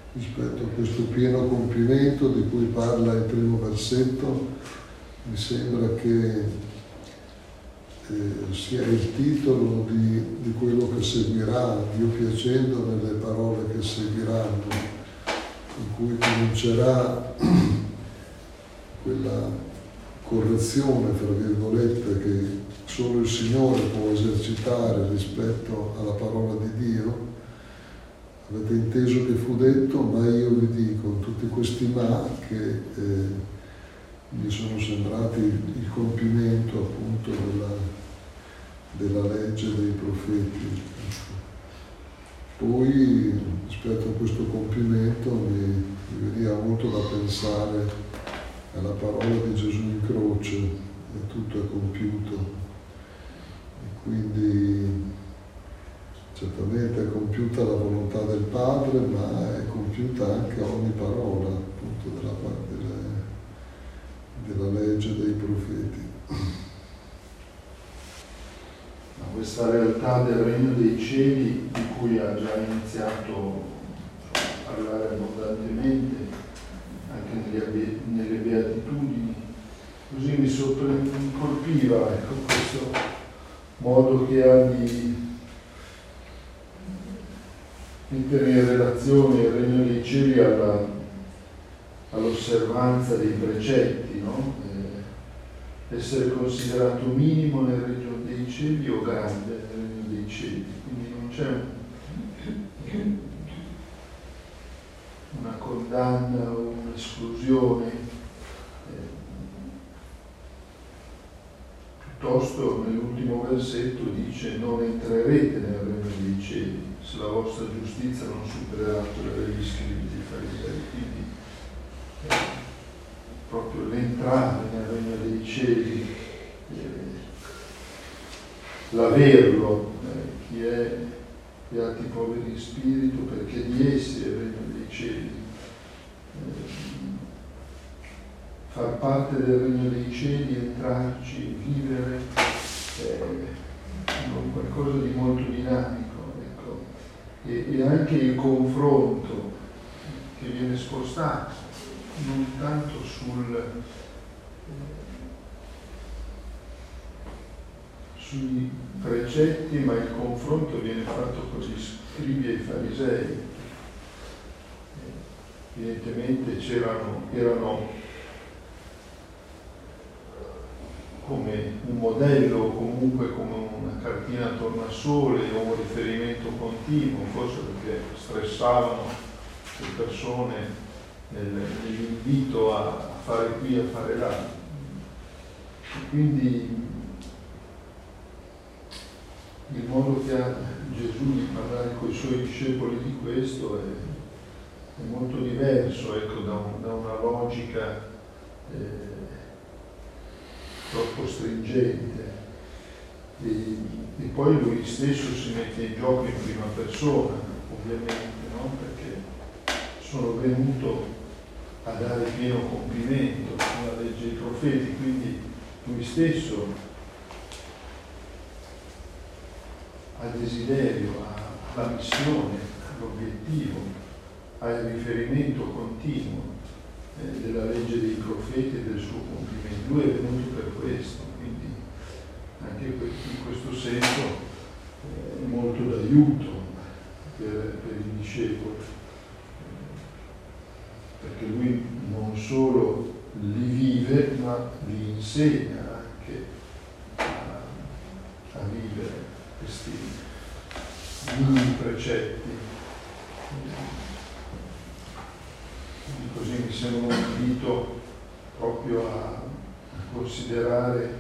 rispetto a questo pieno compimento di cui parla il primo versetto. Mi sembra che sia il titolo di quello che seguirà, Dio piacendo, nelle parole che seguiranno, in cui comincerà quella correzione, fra virgolette, che solo il Signore può esercitare rispetto alla parola di Dio. Avete inteso che fu detto, ma io vi dico, tutti questi ma che mi sono sembrati il compimento appunto della legge dei profeti. Poi rispetto a questo compimento mi veniva molto da pensare alla parola di Gesù in croce, e tutto è compiuto. E quindi certamente è compiuta la volontà del Padre, ma è compiuta anche ogni parola appunto della legge dei profeti. Ma questa realtà del regno dei cieli, di cui ha già iniziato a parlare abbondantemente anche nelle beatitudini, così mi colpiva, ecco, questo modo che ha di mettere in relazione il regno dei cieli all'osservanza dei precetti, no? Essere considerato minimo nel regno dei cieli o grande nel regno dei cieli. Quindi non c'è una condanna o un'esclusione, piuttosto nell'ultimo versetto dice: non entrerete nel regno dei cieli se la vostra giustizia non supererà quella degli scribi e dei farisei. Quindi proprio l'entrare nel regno dei cieli, l'averlo, chi è beati i poveri di spirito, perché di essi è il regno dei cieli. Far parte del regno dei cieli, entrarci, vivere, qualcosa di molto dinamico, ecco. E anche il confronto che viene spostato non tanto sui precetti, ma il confronto viene fatto con gli scribi e i farisei. Evidentemente erano come un modello, o comunque come una cartina a tornasole o un riferimento continuo, forse perché stressavano le persone nell'invito a fare qui, a fare là. E quindi il modo che ha Gesù di parlare con i suoi discepoli di questo è molto diverso, ecco, da una logica troppo stringente. E poi lui stesso si mette in gioco in prima persona, ovviamente, no? Perché sono venuto a dare pieno compimento alla legge dei profeti, quindi lui stesso ha il desiderio, ha la missione, l'obiettivo, ha il riferimento continuo della legge dei profeti e del suo compimento. Lui è venuto per questo, quindi anche in questo senso è molto d'aiuto per i discepoli, perché lui non solo li vive, ma li insegna anche a vivere questi mini precetti. Così mi sembra un invito proprio a considerare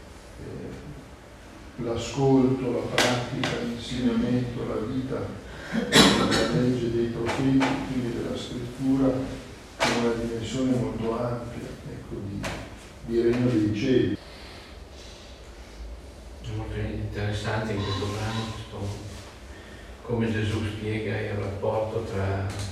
l'ascolto, la pratica, l'insegnamento, la vita della legge dei profeti, quindi della scrittura, con una dimensione molto ampia, ecco, di regno dei cieli. È molto interessante in questo brano come Gesù spiega il rapporto tra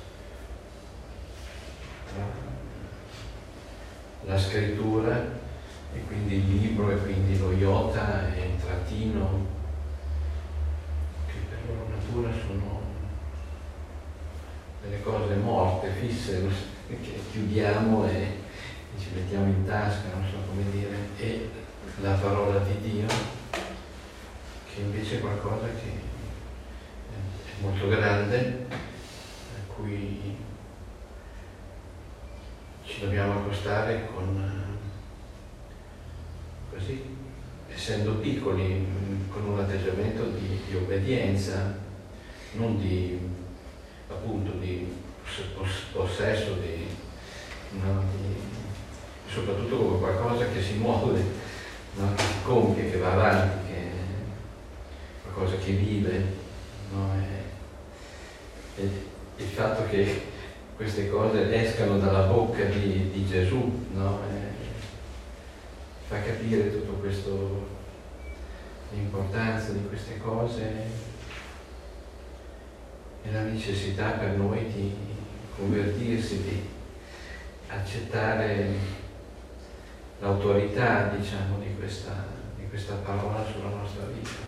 la scrittura e quindi il libro e quindi lo iota e il trattino, che per loro natura sono delle cose morte, fisse, che chiudiamo e ci mettiamo in tasca, non so come dire, e la parola di Dio, che invece è qualcosa che è molto grande, a cui ci dobbiamo accostare così, essendo piccoli, con un atteggiamento di obbedienza, non di appunto di possesso, soprattutto come qualcosa che si muove, no? Che si compie, che va avanti, che è qualcosa che vive, no? E il fatto che queste cose escano dalla bocca di Gesù, no? Fa capire tutto questo, l'importanza di queste cose e la necessità per noi di convertirsi, di accettare l'autorità, diciamo, di questa parola sulla nostra vita.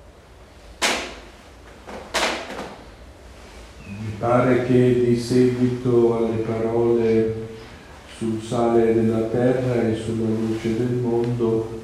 Mi pare che di seguito alle parole sul sale della terra e sulla luce del mondo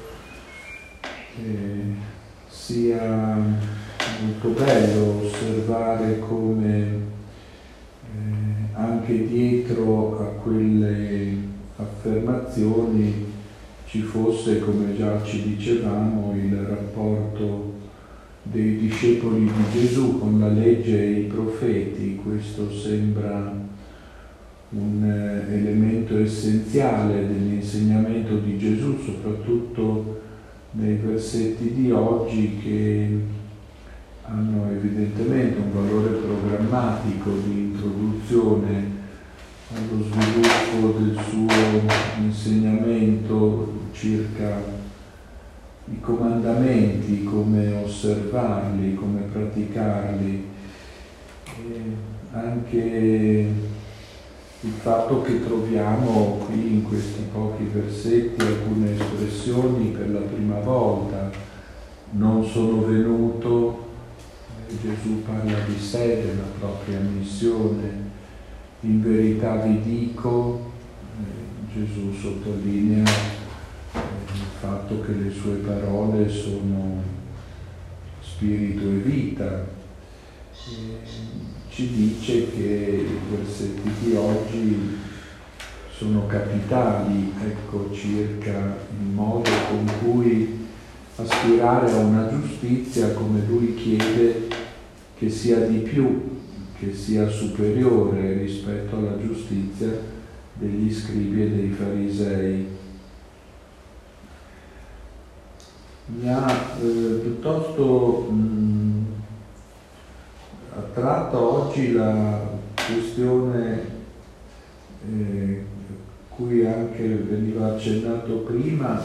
sia molto bello osservare come anche dietro a quelle affermazioni ci fosse, come già ci dicevamo, il rapporto dei discepoli di Gesù con la legge e i profeti. Questo sembra un elemento essenziale dell'insegnamento di Gesù, soprattutto nei versetti di oggi, che hanno evidentemente un valore programmatico di introduzione allo sviluppo del suo insegnamento circa i comandamenti, come osservarli, come praticarli, e anche il fatto che troviamo qui in questi pochi versetti alcune espressioni per la prima volta. Non sono venuto, Gesù parla di sé, della propria missione. In verità vi dico, Gesù sottolinea il fatto che le sue parole sono spirito e vita. Ci dice che i versetti di oggi sono capitali, ecco, circa il modo con cui aspirare a una giustizia, come lui chiede, che sia di più, che sia superiore rispetto alla giustizia degli scribi e dei farisei. Mi ha piuttosto attratta oggi la questione cui anche veniva accennato prima,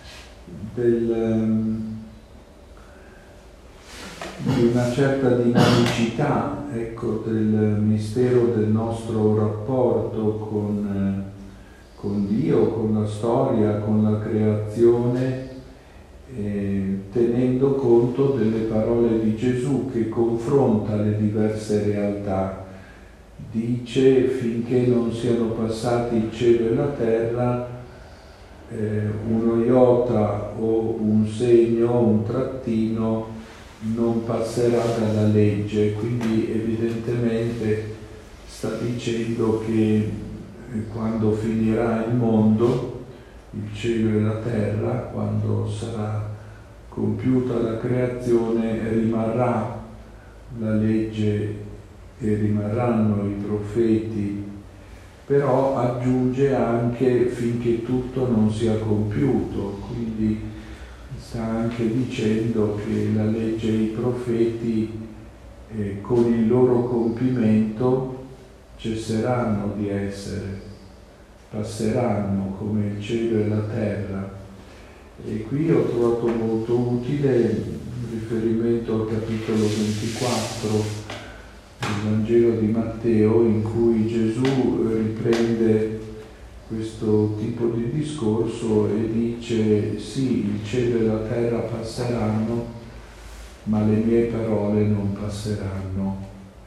di una certa dinamicità, ecco, del mistero del nostro rapporto con Dio, con la storia, con la creazione, tenendo conto delle parole di Gesù che confronta le diverse realtà. Dice: finché non siano passati il cielo e la terra, uno iota o un segno, un trattino non passerà dalla legge. Quindi evidentemente sta dicendo che quando finirà il mondo, il cielo e la terra, quando sarà compiuta la creazione, rimarrà la legge e rimarranno i profeti, però aggiunge anche finché tutto non sia compiuto. Quindi sta anche dicendo che la legge e i profeti con il loro compimento cesseranno di essere, passeranno come il cielo e la terra. E qui ho trovato molto utile il riferimento al capitolo 24 del Vangelo di Matteo, in cui Gesù riprende questo tipo di discorso e dice: sì, il cielo e la terra passeranno, ma le mie parole non passeranno.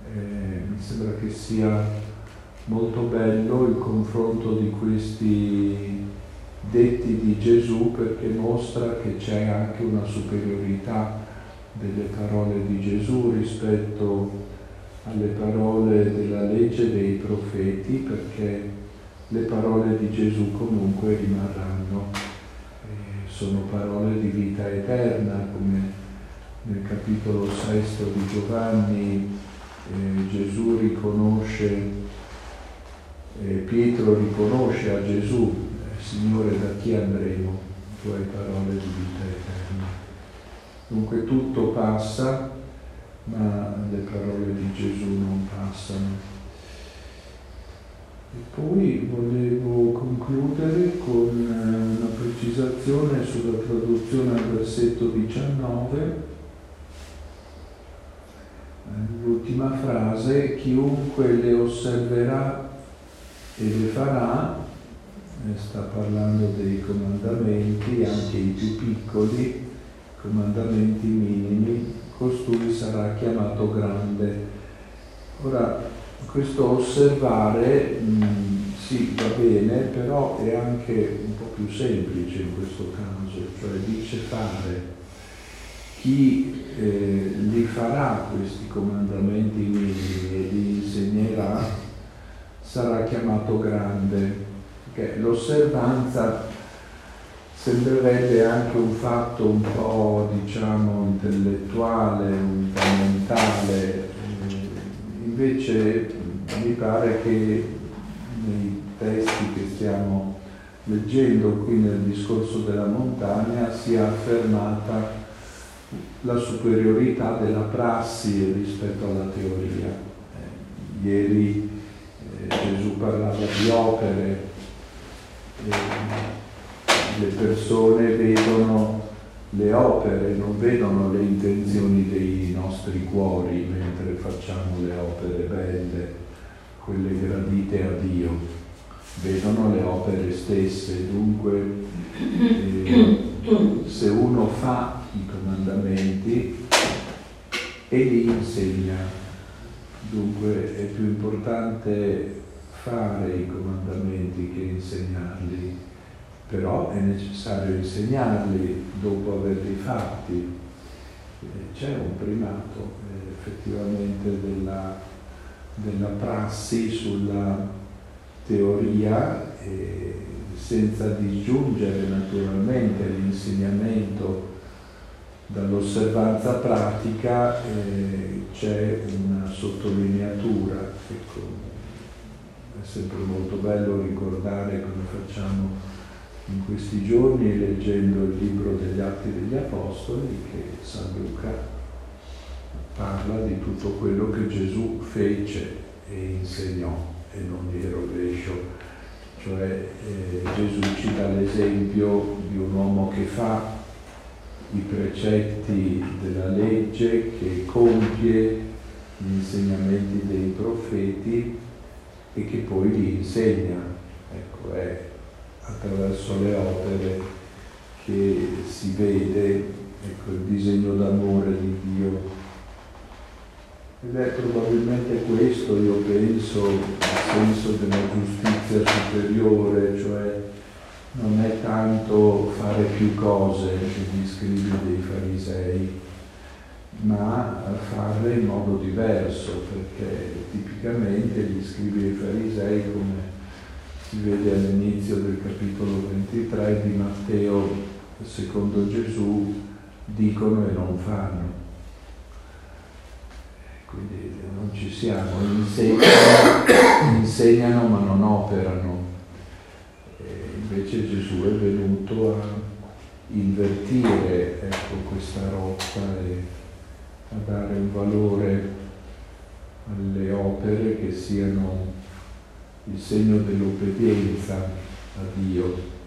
Mi sembra che sia molto bello il confronto di questi detti di Gesù, perché mostra che c'è anche una superiorità delle parole di Gesù rispetto alle parole della legge e dei profeti, perché le parole di Gesù comunque rimarranno. Sono parole di vita eterna, come nel capitolo 6 di Giovanni Gesù riconosce, Pietro riconosce a Gesù: Signore, da chi andremo? Tu hai parole di vita eterna. Dunque tutto passa, ma le parole di Gesù non passano. E poi volevo concludere con una precisazione sulla traduzione al versetto 19. L'ultima frase: chiunque le osserverà e le farà, sta parlando dei comandamenti, anche i più piccoli, comandamenti minimi, costui sarà chiamato grande. Ora, questo osservare sì, va bene, però è anche un po' più semplice in questo caso, cioè dice fare. Chi li farà questi comandamenti minimi e li insegnerà sarà chiamato grande, perché l'osservanza sembrerebbe anche un fatto un po', diciamo, intellettuale, un po' mentale. Invece mi pare che nei testi che stiamo leggendo qui nel discorso della montagna sia affermata la superiorità della prassi rispetto alla teoria. Ieri Gesù parlava di opere, le persone vedono le opere, non vedono le intenzioni dei nostri cuori mentre facciamo le opere belle, quelle gradite a Dio, vedono le opere stesse. Dunque se uno fa i comandamenti e li insegna, dunque è più importante fare i comandamenti che insegnarli, però è necessario insegnarli dopo averli fatti. C'è un primato effettivamente della prassi sulla teoria, senza disgiungere naturalmente l'insegnamento dall'osservanza pratica. C'è una sottolineatura. Ecco, è sempre molto bello ricordare, come facciamo in questi giorni leggendo il libro degli Atti degli Apostoli, che San Luca parla di tutto quello che Gesù fece e insegnò, e non di rovescio. Cioè Gesù ci dà l'esempio di un uomo che fa i precetti della legge, che compie gli insegnamenti dei profeti e che poi li insegna. Ecco, è attraverso le opere che si vede, ecco, il disegno d'amore di Dio. Ed è probabilmente questo, io penso, il senso della giustizia superiore, cioè non è tanto fare più cose degli scribi dei farisei, ma farle in modo diverso, perché tipicamente gli scribi dei farisei, come si vede all'inizio del capitolo 23 di Matteo, secondo Gesù, dicono e non fanno. Quindi non ci siamo, insegnano ma non operano. Invece Gesù è venuto a invertire, ecco, questa rotta e a dare un valore alle opere che siano il segno dell'obbedienza a Dio.